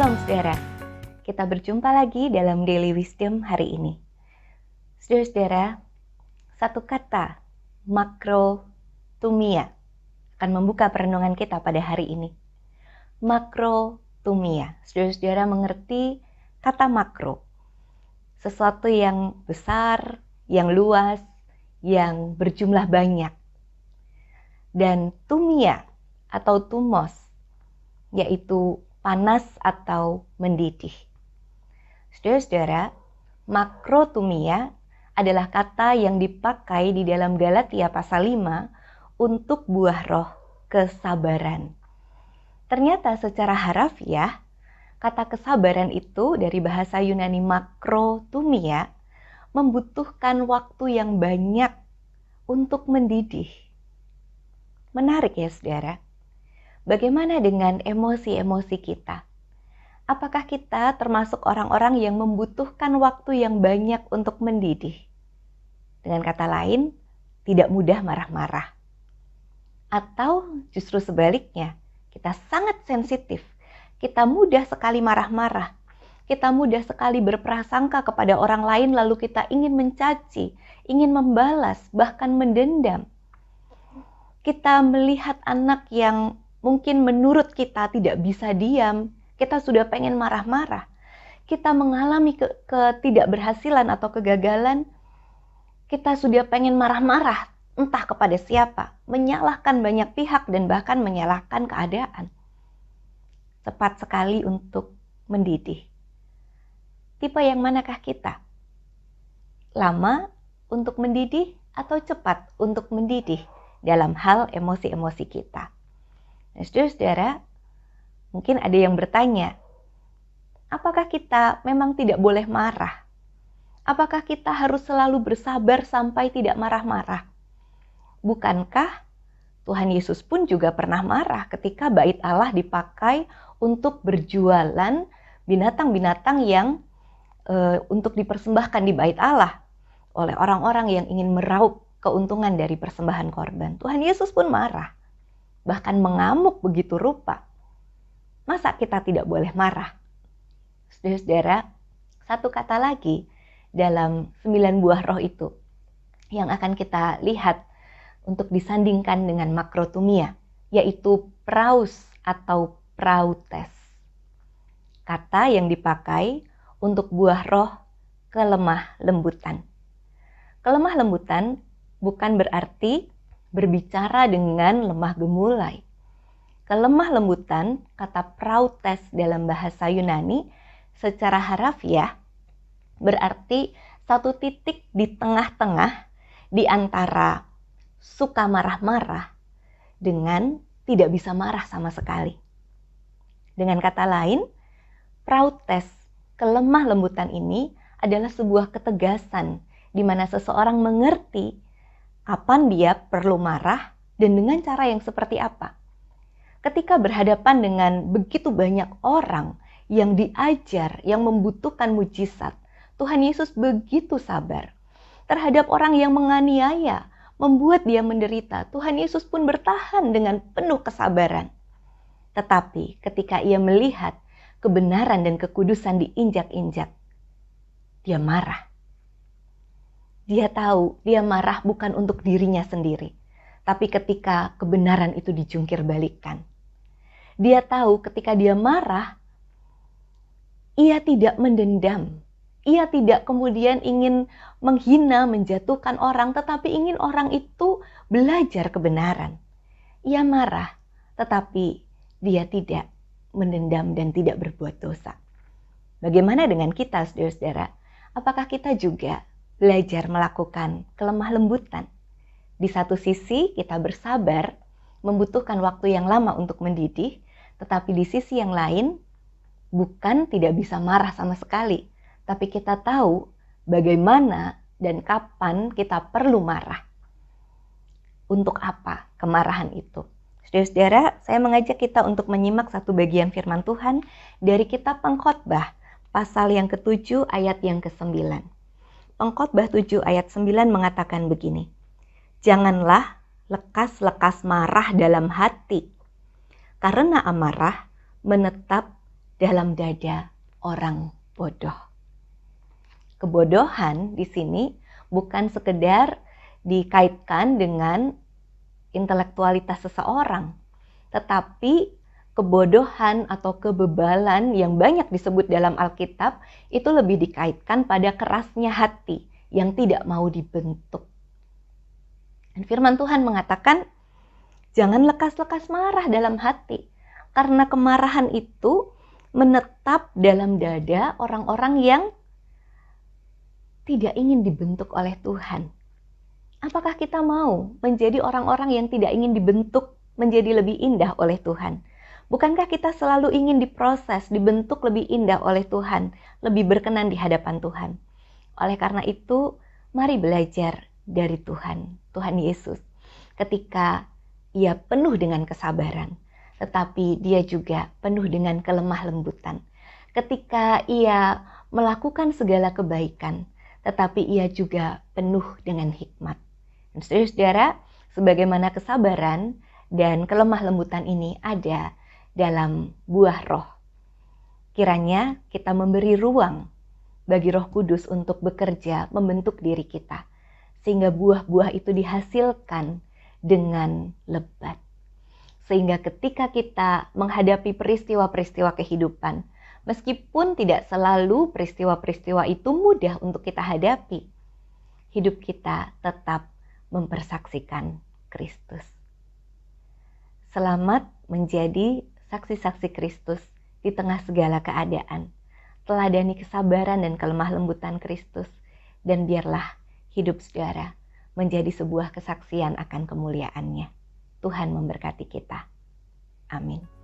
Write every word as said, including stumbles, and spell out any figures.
Shalom saudara, kita berjumpa lagi dalam Daily Wisdom hari ini. Saudara-saudara, satu kata, makrotumia, akan membuka perenungan kita pada hari ini. Makrotumia, saudara-saudara mengerti kata makro, sesuatu yang besar, yang luas, yang berjumlah banyak. Dan tumia atau tumos, yaitu panas atau mendidih. Saudara-saudara, makrotumia adalah kata yang dipakai di dalam Galatia pasal lima untuk buah roh kesabaran. Ternyata secara harafiah, kata kesabaran itu dari bahasa Yunani makrotumia membutuhkan waktu yang banyak untuk mendidih. Menarik ya saudara. Bagaimana dengan emosi-emosi kita? Apakah kita termasuk orang-orang yang membutuhkan waktu yang banyak untuk mendidih? Dengan kata lain, tidak mudah marah-marah. Atau justru sebaliknya, kita sangat sensitif. Kita mudah sekali marah-marah. Kita mudah sekali berprasangka kepada orang lain lalu kita ingin mencaci, ingin membalas, bahkan mendendam. Kita melihat anak yang mungkin menurut kita tidak bisa diam, kita sudah pengen marah-marah. Kita mengalami ke ketidakberhasilan atau kegagalan, kita sudah pengen marah-marah, entah kepada siapa, menyalahkan banyak pihak dan bahkan menyalahkan keadaan. Cepat sekali untuk mendidih. Tipe yang manakah kita? Lama untuk mendidih atau cepat untuk mendidih dalam hal emosi-emosi kita? Nah, saudara-saudara, mungkin ada yang bertanya, apakah kita memang tidak boleh marah? Apakah kita harus selalu bersabar sampai tidak marah-marah? Bukankah Tuhan Yesus pun juga pernah marah ketika bait Allah dipakai untuk berjualan binatang-binatang yang e, untuk dipersembahkan di bait Allah oleh orang-orang yang ingin meraup keuntungan dari persembahan korban. Tuhan Yesus pun marah. Bahkan mengamuk begitu rupa. Masa kita tidak boleh marah? Saudara-saudara, satu kata lagi dalam sembilan buah roh itu yang akan kita lihat untuk disandingkan dengan makrotumia, yaitu praus atau prautes. Kata yang dipakai untuk buah roh kelemah lembutan. Kelemah lembutan bukan berarti berbicara dengan lemah gemulai. Kelemah lembutan, kata prautes dalam bahasa Yunani, secara harafiah berarti satu titik di tengah-tengah di antara suka marah-marah dengan tidak bisa marah sama sekali. Dengan kata lain, prautes, kelemah lembutan ini adalah sebuah ketegasan di mana seseorang mengerti kapan dia perlu marah dan dengan cara yang seperti apa. Ketika berhadapan dengan begitu banyak orang yang diajar, yang membutuhkan mujizat, Tuhan Yesus begitu sabar. Terhadap orang yang menganiaya, membuat dia menderita, Tuhan Yesus pun bertahan dengan penuh kesabaran. Tetapi ketika ia melihat kebenaran dan kekudusan diinjak-injak, dia marah. Dia tahu dia marah bukan untuk dirinya sendiri, tapi ketika kebenaran itu dijungkir balikkan. Dia tahu ketika dia marah, ia tidak mendendam. Ia tidak kemudian ingin menghina, menjatuhkan orang, tetapi ingin orang itu belajar kebenaran. Ia marah, tetapi dia tidak mendendam dan tidak berbuat dosa. Bagaimana dengan kita, saudara-saudara? Apakah kita juga belajar melakukan kelemah lembutan? Di satu sisi kita bersabar, membutuhkan waktu yang lama untuk mendidih, tetapi di sisi yang lain bukan tidak bisa marah sama sekali, tapi kita tahu bagaimana dan kapan kita perlu marah. Untuk apa kemarahan itu? Saudara-saudara, saya mengajak kita untuk menyimak satu bagian firman Tuhan dari kitab Pengkhotbah, pasal yang ketujuh ayat yang kesembilan. Pengkhotbah tujuh ayat sembilan mengatakan begini, janganlah lekas-lekas marah dalam hati, karena amarah menetap dalam dada orang bodoh. Kebodohan di sini bukan sekedar dikaitkan dengan intelektualitas seseorang, tetapi kebodohan atau kebebalan yang banyak disebut dalam Alkitab itu lebih dikaitkan pada kerasnya hati yang tidak mau dibentuk. Dan firman Tuhan mengatakan, jangan lekas-lekas marah dalam hati, karena kemarahan itu menetap dalam dada orang-orang yang tidak ingin dibentuk oleh Tuhan. Apakah kita mau menjadi orang-orang yang tidak ingin dibentuk menjadi lebih indah oleh Tuhan? Bukankah kita selalu ingin diproses, dibentuk lebih indah oleh Tuhan, lebih berkenan di hadapan Tuhan? Oleh karena itu, mari belajar dari Tuhan, Tuhan Yesus. Ketika Ia penuh dengan kesabaran, tetapi Dia juga penuh dengan kelemah lembutan. Ketika Ia melakukan segala kebaikan, tetapi Ia juga penuh dengan hikmat. Dan saudara-saudara, sebagaimana kesabaran dan kelemah lembutan ini ada dalam buah roh. Kiranya kita memberi ruang bagi Roh Kudus untuk bekerja membentuk diri kita, sehingga buah-buah itu dihasilkan dengan lebat. Sehingga ketika kita menghadapi peristiwa-peristiwa kehidupan, meskipun tidak selalu peristiwa-peristiwa itu mudah untuk kita hadapi, hidup kita tetap mempersaksikan Kristus. Selamat menjadi saksi-saksi Kristus di tengah segala keadaan. Teladani kesabaran dan kelemah lembutan Kristus, dan biarlah hidup saudara menjadi sebuah kesaksian akan kemuliaan-Nya. Tuhan memberkati kita. Amin.